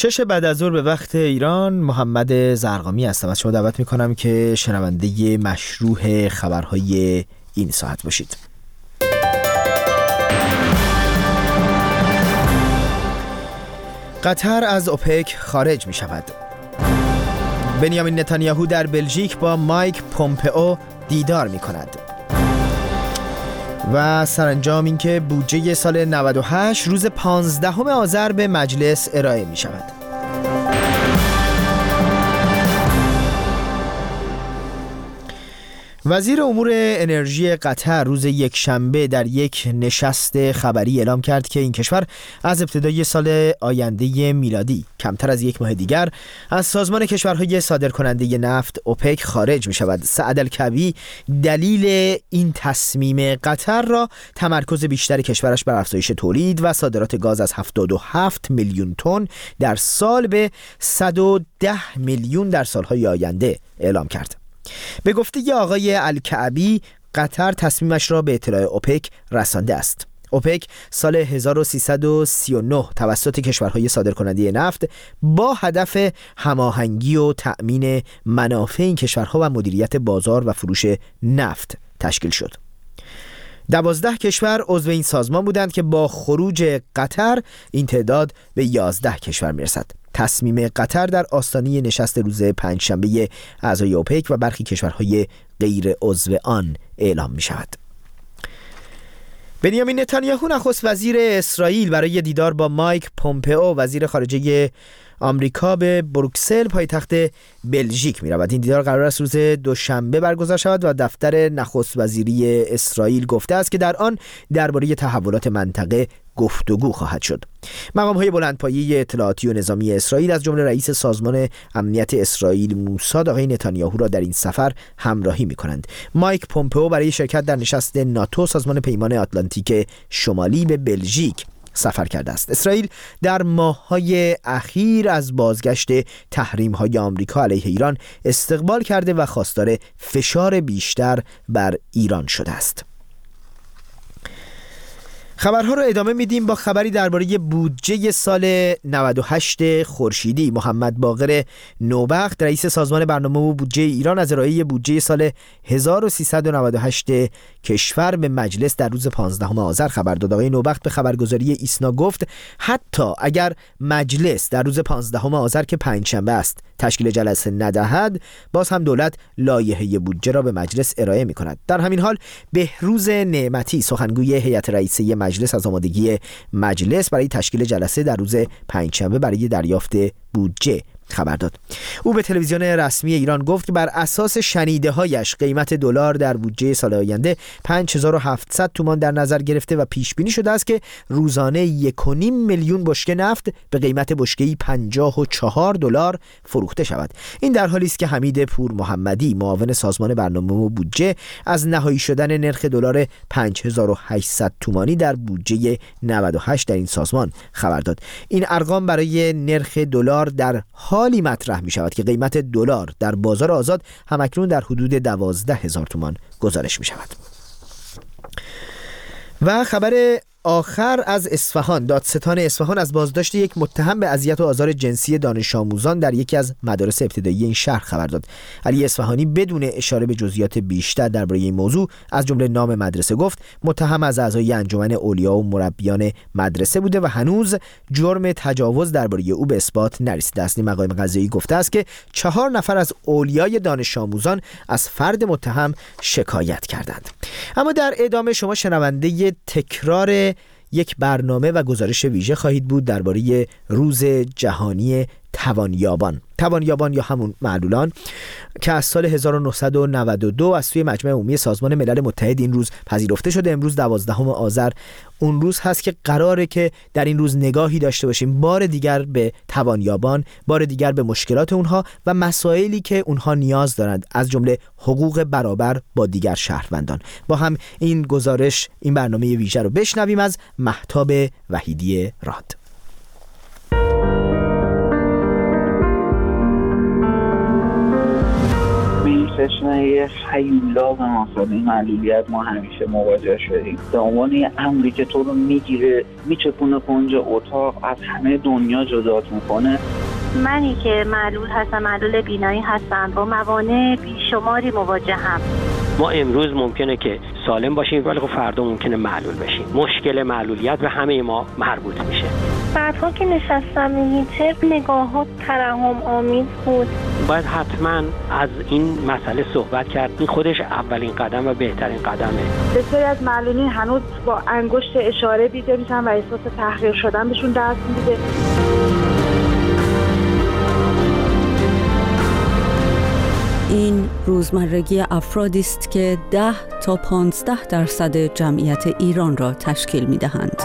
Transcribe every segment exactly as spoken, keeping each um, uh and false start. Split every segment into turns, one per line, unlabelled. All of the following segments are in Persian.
شش بعد از ظهر به وقت ایران، محمد زرقامی هستم. از شما دعوت میکنم که شنونده مشروع خبرهای این ساعت باشید. قطر از اوپک خارج می شود. بنیامین نتانیاهو در بلژیک با مایک پومپئو دیدار می کند. و سرانجام این که بودجه سال نود و هشت روز پانزدهم آذر به مجلس ارائه می شود. وزیر امور انرژی قطر روز یک شنبه در یک نشست خبری اعلام کرد که این کشور از ابتدای سال آینده میلادی کمتر از یک ماه دیگر از سازمان کشورهای صادرکننده نفت اوپک خارج می شود. سعد الکعبی دلیل این تصمیم قطر را تمرکز بیشتر کشورش بر افزایش تولید و صادرات گاز از هفتاد و هفت میلیون تن در سال به صد و ده میلیون در سالهای آینده اعلام کرد. به گفته آقای الکعبی، قطر تصمیمش را به اطلاع اوپک رسانده است. اوپک سال هزار و سیصد و سی و نه توسط کشورهای صادرکننده نفت با هدف هماهنگی و تأمین منافع این کشورها و مدیریت بازار و فروش نفت تشکیل شد. دوازده کشور عضو این سازمان بودند که با خروج قطر این تعداد به یازده کشور میرسد. تصمیم قطر در آستانه نشست روز پنجشنبه اعضای اوپک و برخی کشورهای غیر عضو آن اعلام می شود. بنیامین نتانیاهو نخست وزیر اسرائیل برای دیدار با مایک پومپئو وزیر خارجه آمریکا به بروکسل پایتخت بلژیک می رود. این دیدار قرار است روز دوشنبه برگزار شود و دفتر نخست وزیری اسرائیل گفته است که در آن درباره تحولات منطقه گفتگو خواهد شد. مقام‌های بلندپایه اطلاعاتی و نظامی اسرائیل از جمله رئیس سازمان امنیت اسرائیل موساد آقای نتانیاهو را در این سفر همراهی می‌کنند. مایک پومپئو برای شرکت در نشست ناتو سازمان پیمان آتلانتیک شمالی به بلژیک سفر کرده است. اسرائیل در ماه‌های اخیر از بازگشت تحریم‌های آمریکا علیه ایران استقبال کرده و خواستار فشار بیشتر بر ایران شده است. خبرها رو ادامه میدیم با خبری درباره بودجه سال نود و هشت خورشیدی. محمد باقر نوبخت رئیس سازمان برنامه و بودجه ایران از ارائه بودجه سال هزار و سیصد و نود و هشت کشور به مجلس در روز پانزدهم آذر خبر داد. آقای نوبخت به خبرگزاری ایسنا گفت حتی اگر مجلس در روز پانزدهم آذر که پنجشنبه است تشکیل جلسه ندهد، باز هم دولت لایحه بودجه را به مجلس ارائه می کند. در همین حال بهروز نعمتی سخنگوی هیئت رئیسه مجلس از آمادگی مجلس برای تشکیل جلسه در روز پنجشنبه برای دریافت بودجه خبر داد. او به تلویزیون رسمی ایران گفت که بر اساس شنیده‌هایش قیمت دلار در بودجه سال آینده پنج هزار و هفتصد تومان در نظر گرفته و پیش بینی شده است که روزانه یک و نیم میلیون بشکه نفت به قیمت بشکه‌ای پنجاه و چهار دلار فروخته شود. این در حالی است که حمید پور محمدی معاون سازمان برنامه و بودجه از نهایی شدن نرخ دلار پنج هزار و هشتصد تومانی در بودجه نود و هشت در این سازمان خبر داد. این ارقام برای نرخ دلار در حالی مطرح می شود که قیمت دلار در بازار آزاد همکنون در حدود دوازده هزار تومان گزارش می شود. و خبر آخر از اصفهان. دادستان اصفهان از بازداشت یک متهم به اذیت و آزار جنسی دانش آموزان در یکی از مدارس ابتدایی این شهر خبر داد. علی اصفهانی بدون اشاره به جزئیات بیشتر درباره این موضوع از جمله نام مدرسه گفت متهم از اعضای انجمن اولیا و مربیان مدرسه بوده و هنوز جرم تجاوز درباره او به اثبات نرسیده است. مقام قضایی گفته است که چهار نفر از اولیای دانش آموزان از فرد متهم شکایت کردند. اما در ادامه شما شنونده تکرار یک برنامه و گزارش ویژه خواهید بود درباره روز جهانی توانیابان. توانیابان یا همون معلولان که از سال هزار و نهصد و نود و دو از سوی مجمع عمومی سازمان ملل متحد این روز پذیرفته شده. امروز دوازدهم آذر اون روز هست که قراره که در این روز نگاهی داشته باشیم بار دیگر به توانیابان، بار دیگر به مشکلات اونها و مسائلی که اونها نیاز دارند، از جمله حقوق برابر با دیگر شهروندان. با هم این گزارش، این برنامه ویژه رو بشنویم از مهتاب وحیدی راد.
مثل یه هیولا به مسئله معلولیت ما همیشه مواجه شدیم. به عنوان یه امری که تو رو میگیره میچپونه کنج اتاق، از همه دنیا جدات میکنه.
منی که معلول هستم، معلول بینایی هستم، با موانع بیشماری مواجهم.
ما امروز ممکنه که سالم باشیم ولی خب فردا ممکنه معلول بشیم. مشکل معلولیت به همه ما مربوط میشه.
بعدها که نشستم ویلچر نگاهات ترحم آمیز بود.
باید حتما از این مسئله صحبت کرد. این خودش اولین قدم و بهترین قدمه.
بسیاری از معلولین هنوز با انگشت اشاره دیده میشن و احساس تحقیر شدن بهشون دست میده.
این روزمرگی افرادی است که ده تا پانزده درصد جمعیت ایران را تشکیل می‌دهند.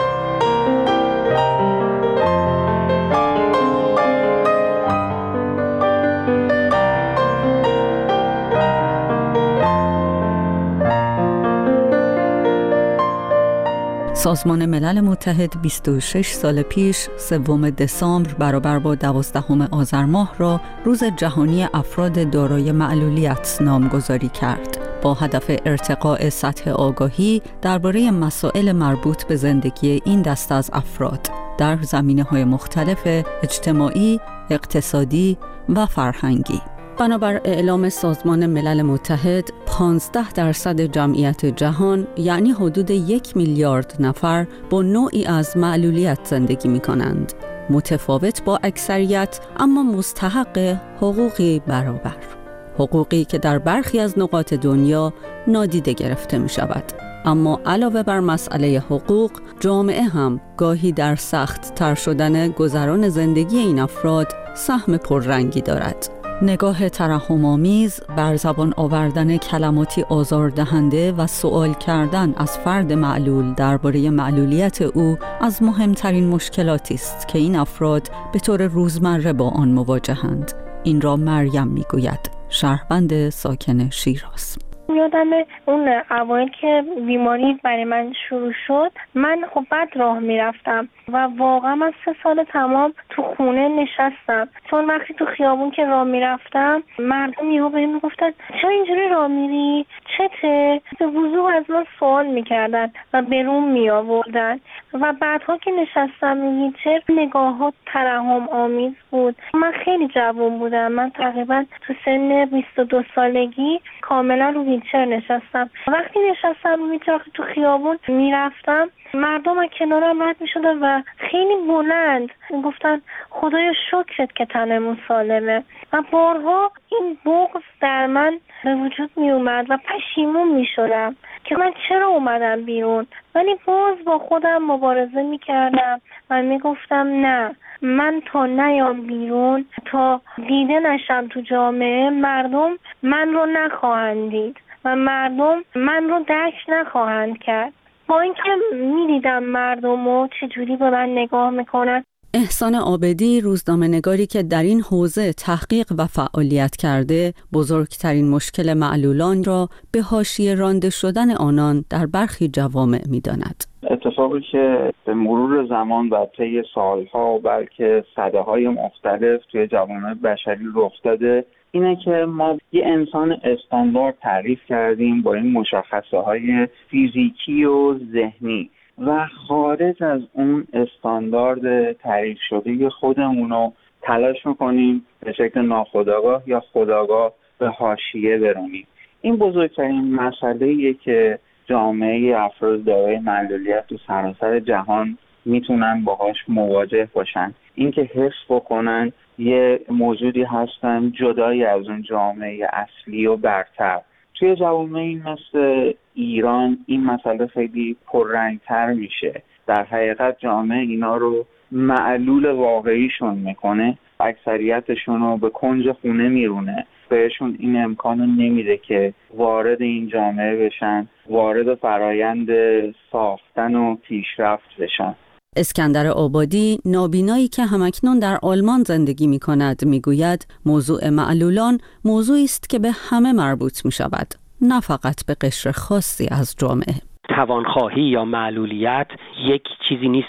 سازمان ملل متحد بیست و شش سال پیش سوم دسامبر برابر با دوازدهم آذر ماه را روز جهانی افراد دارای معلولیت نامگذاری کرد با هدف ارتقاء سطح آگاهی درباره مسائل مربوط به زندگی این دسته از افراد در زمینه‌های مختلف اجتماعی، اقتصادی و فرهنگی. بنابر اعلام سازمان ملل متحد، پانزده درصد جمعیت جهان یعنی حدود یک میلیارد نفر با نوعی از معلولیت زندگی می کنند. متفاوت با اکثریت اما مستحق حقوقی برابر. حقوقی که در برخی از نقاط دنیا نادیده گرفته می شود. اما علاوه بر مسئله حقوق، جامعه هم گاهی در سخت تر شدن گذران زندگی این افراد سهم پررنگی دارد. نگاه ترحم‌آمیز، بر زبان آوردن کلماتی آزاردهنده و سوال کردن از فرد معلول درباره معلولیت او از مهمترین مشکلاتی است که این افراد به طور روزمره با آن مواجهند. این را مریم میگوید، شهروند ساکن شیراز.
یادم اون اوایل که بیماری برای من شروع شد، من خب بد راه میرفتم و واقعا من سه سال تمام تو خونه نشستم، چون وقتی تو خیابون که راه میرفتم مردم یهو بهم میگفتن چرا اینجوری راه میری، چته؟ به وضوح از من سوال میکردن و برون میآوردن. و بعدها که نشستم ویلچر نگاهات ترحم آمیز بود. من خیلی جوان بودم، من تقریبا تو سن بیست و دو سالگی کاملا رو ویلچر نشستم. وقتی نشستم رو ویلچر تو خیابون میرفتم، مردم از کنارم رد میشدن و خیلی بلند گفتن خدایا شکرت که تنمون سالمه. و بارها این بغض در من به وجود می اومد و پشیمون می شدم که من چرا اومدم بیرون، ولی باز با خودم مبارزه می کردم و می گفتم نه، من تا نیام بیرون، تا دیده نشم تو جامعه، مردم من رو نخواهند دید و مردم من رو درک نخواهند کرد. با اینکه می دیدم مردم رو چجوری به من نگاه میکنن.
احسان عابدی، روزنامه‌نگاری که در این حوزه تحقیق و فعالیت کرده، بزرگترین مشکل معلولان را به حاشیه رانده شدن آنان در برخی جوامع می‌داند.
اتفاقی که به مرور زمان و طی سالها و بلکه سده‌های مختلف توی جوامع بشری رخ داده اینه که ما یه انسان استاندارد تعریف کردیم با این مشخصه‌های فیزیکی و ذهنی و خارج از اون استاندارد تعریف شده خودمون رو تلاش میکنیم به شکل ناخودآگاه یا خودآگاه به حاشیه برونیم. این بزرگترین مسئله‌ایه که جامعه افراد دارای معلولیت تو سراسر جهان میتونن باهاش مواجه باشن. اینکه حس بکنن یه موجودی هستن جدای از اون جامعه اصلی و برتر. توی جوامعی مثل ایران این مسئله خیلی پررنگ‌تر میشه. در حقیقت جامعه اینا رو معلول واقعیشون میکنه، اکثریتشون رو به کنج خونه میرونه، بهشون این امکان رو نمیده که وارد این جامعه بشن، وارد فرایند ساختن و پیشرفت بشن.
اسکندر آبادی، نابینایی که همکنون در آلمان زندگی می کند، می گوید موضوع معلولان موضوعی است که به همه مربوط می شود، نه فقط به قشر خاصی از جامعه.
توانخواهی یا معلولیت یک چیزی نیست که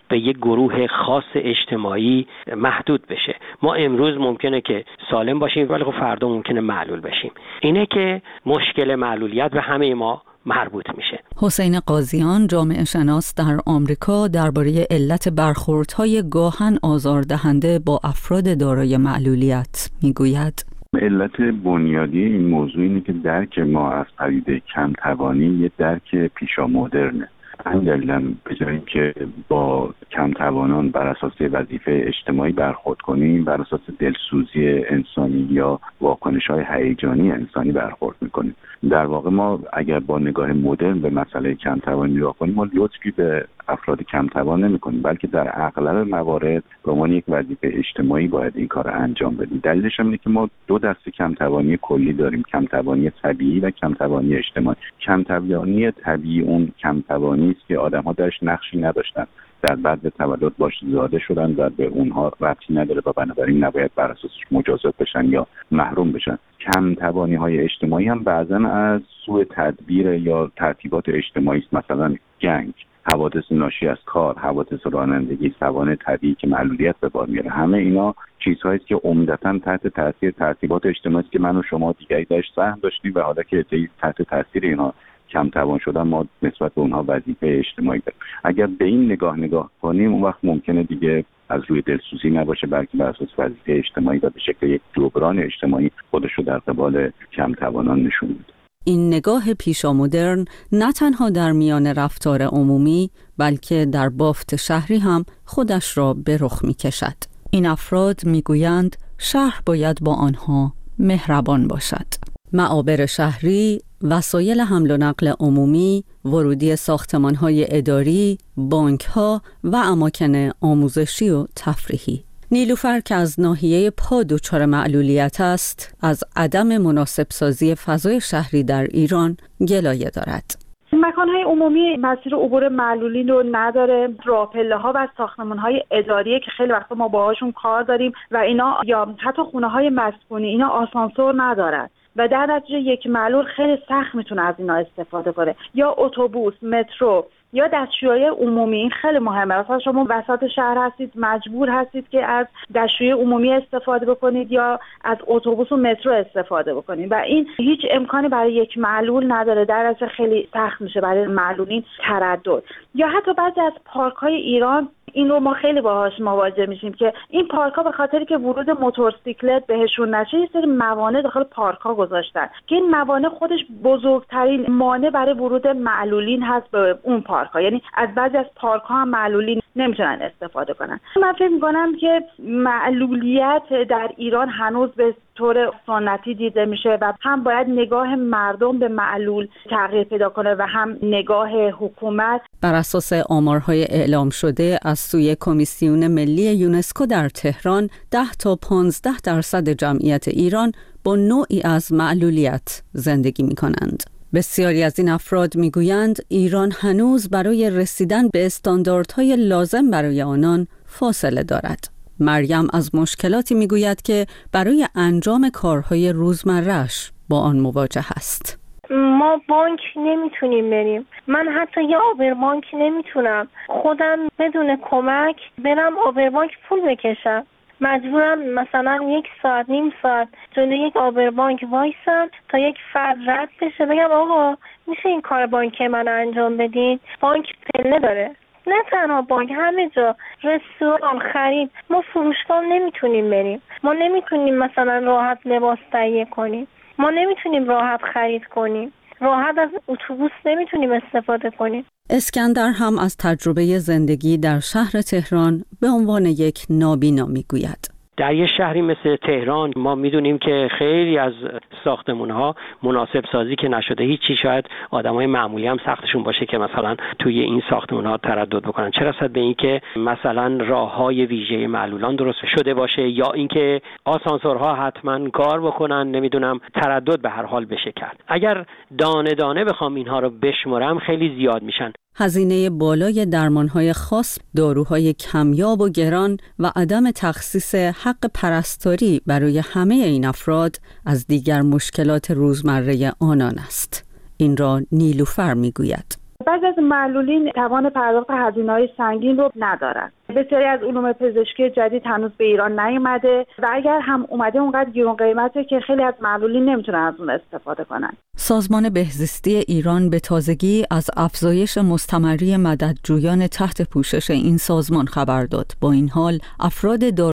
به یک گروه خاص اجتماعی محدود بشه. ما امروز ممکنه که سالم باشیم ولی خب فردا ممکنه معلول بشیم. اینه که مشکل معلولیت به همه ما مربوط میشه.
حسین قاضیان، جامعه شناس در آمریکا، درباره علت برخوردهای گاهن آزاردهنده با افراد دارای معلولیت میگوید:
علت بنیادی این موضوع اینه که درک ما از پدیده کم توانی یه درک پیشا مدرنه. همین دلیل به جای اینکه با کم توانان بر اساس وظیفه اجتماعی برخورد کنیم، بر اساس دلسوزی انسانی یا واکنش‌های هیجانی انسانی برخورد میکنیم. در واقع ما اگر با نگاه مدرن به مسئله کم توانی نگاه کنیم، ما لطفی به افراد کم توان نمی‌کنیم، بلکه در اغلب موارد به عنوان یک وظیفه اجتماعی باید این کار رو انجام بدیم. دلیلش هم اینه که ما دو دسته کم توانی کلی داریم: کم توانی طبیعی و کم توانی اجتماعی. کم توانی طبیعی اون کم توانی است که آدم‌ها درش نقشی نداشتن، در بعد تولد باش زاده شدن و به اونها ربطی نداره و بنابراین نباید بر اساسش مجازات بشن یا محروم بشن. کم توانی های اجتماعی هم بعضا از سوء تدبیر یا ترتیبات اجتماعی است، مثلا گنگ، حوادث ناشی از کار، حوادث رانندگی، سوانح طبیعی که معلولیت به بار میاره. همه اینا چیزهایی است که عمدتاً تحت تاثیر ترتیبات اجتماعی است که من و شما دیگری درش سهم داشتیم و حالا که تحت تاثیر اینا کم توان شدن، ما نسبت به اونها وظیفه اجتماعی داریم. اگر به این نگاه نگاه کنیم، اون وقت ممکنه دیگه از روی دلسوزی نباشه، بلکه بر اساس وظیفه اجتماعی و به شکل یک جبران اجتماعی خودش رو در قبال کم توانان نشون میده.
این نگاه پیشا مدرن نه تنها در میان رفتار عمومی، بلکه در بافت شهری هم خودش را به رخ می کشد. این افراد می گویند شهر باید با آنها مهربان باشد. معابر شهری، وسایل حمل و نقل عمومی، ورودی ساختمان‌های اداری، بانک‌ها و اماکن آموزشی و تفریحی. نیلوفر که از ناحیه پا دچار معلولیت است، از عدم مناسب سازی فضای شهری در ایران گلایه دارد.
مکان‌های عمومی مسیر عبور معلولین رو نداره، راه‌پله‌ها و ساختمان‌های اداری که خیلی وقتا ما باهاشون کار داریم و اینا، یا حتی خونه‌های مسکونی، اینا آسانسور ندارن و در نتیجه یک معلول خیلی سخت میتونه از اینا استفاده کنه. یا اتوبوس، مترو یا دستشویی عمومی، این خیلی مهمه. مثلا شما وسط شهر هستید، مجبور هستید که از دستشویی عمومی استفاده بکنید یا از اتوبوس و مترو استفاده بکنید و این هیچ امکانی برای یک معلول نداره. در اصل خیلی سخت میشه برای معلولین تردد. یا حتی بعضی از پارک‌های ایران، این رو ما خیلی باهاش مواجه میشیم که این پارک‌ها به خاطری که ورود موتورسیکلت بهشون نشه، یه سری موانع داخل پارک‌ها گذاشتن که این موانع خودش بزرگترین مانع برای ورود معلولین هست به اون پارک‌ها. یعنی از بعضی از پارک‌ها هم معلولین نمیتونن استفاده کنن. من فکر می‌کنم که معلولیت در ایران هنوز به طور سنتی دیده میشه و هم باید نگاه مردم به معلول تغییر پیدا کنه و هم نگاه حکومت.
بر اساس آمارهای اعلام شده از سوی کمیسیون ملی یونسکو در تهران، ده تا پانزده درصد جمعیت ایران با نوعی از معلولیت زندگی می کنند. بسیاری از این افراد می گویند ایران هنوز برای رسیدن به استانداردهای لازم برای آنان فاصله دارد. مریم از مشکلاتی می گوید که برای انجام کارهای روزمره‌اش با آن مواجه است.
ما بانک نمیتونیم بریم. من حتی یه آبربانک نمیتونم خودم بدون کمک برم آبربانک پول بکشم. مجبورم مثلا یک ساعت نیم ساعت جلوی یک آبربانک وایسم تا یک فرد رد بشه، بگم آقا میشه این کار بانکی من انجام بدین؟ بانک پله داره. نه تنها بانک، همه جا، رستوران، خرید. ما فروشگاه نمیتونیم بریم. ما نمیتونیم مثلا راحت لباس تهیه کنیم. ما نمیتونیم راحت خرید کنیم. راحت از اتوبوس نمیتونیم استفاده کنیم.
اسکندر هم از تجربه زندگی در شهر تهران به عنوان یک نابینا میگوید.
در یه شهری مثل تهران ما میدونیم که خیلی از ساختمان‌ها مناسب سازی که نشده، هیچی شاید آدمای معمولی هم سختشون باشه که مثلا توی این ساختمان‌ها تردد بکنن، چه رسد به این که مثلا راه‌های ویژه معلولان درست شده باشه یا اینکه آسانسورها حتما کار بکنن، نمیدونم تردد به هر حال بشه کرد. اگر دانه دانه بخوام اینها رو بشمرم خیلی زیاد میشن.
هزینه بالای درمانهای خاص، داروهای کمیاب و گران و عدم تخصیص حق پرستاری برای همه این افراد از دیگر مشکلات روزمره آنان است. این را نیلوفر میگوید.
بعضی از معلولین توان پرداخت هزینه‌های سنگین رو ندارن. بسیاری از علوم پزشکی جدید هنوز به ایران نیومده و اگر هم اومده اونقدر گرون قیمته که خیلی از معلولین نمیتونن از اون استفاده کنن.
سازمان بهزیستی ایران به تازگی از افزایش مستمری مددجویان تحت پوشش این سازمان خبر داد. با این حال افراد